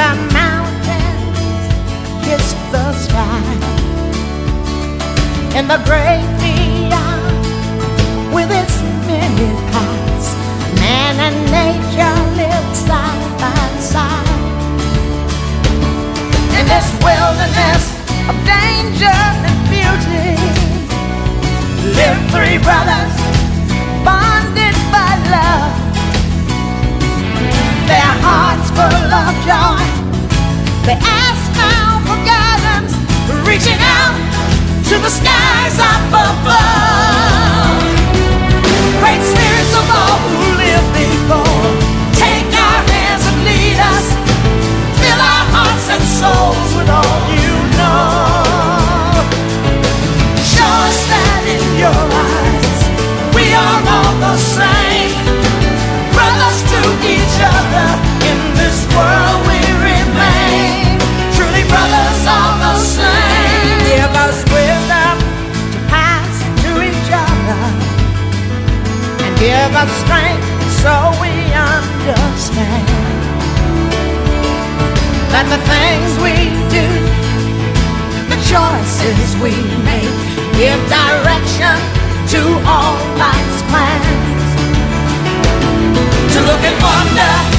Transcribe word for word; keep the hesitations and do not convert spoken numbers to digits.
the mountains kiss the sky, and the great beyond with its many paths, man and nature live side by side. In this wilderness of danger and beauty live three brothers bonded by love, their hearts full of joy. They ask now for guidance, reaching out to the skies up above. Great spirits of all who lived before, take our hands and lead us. Fill our hearts and souls with all you know. Show us that in your eyes we are all the same, brothers to each other. In this world we remain, truly brothers all the same. Give us wisdom to pass to each other, and give us strength so we understand that the things we do, the choices we make, give direction to all life's plans. To look and wonder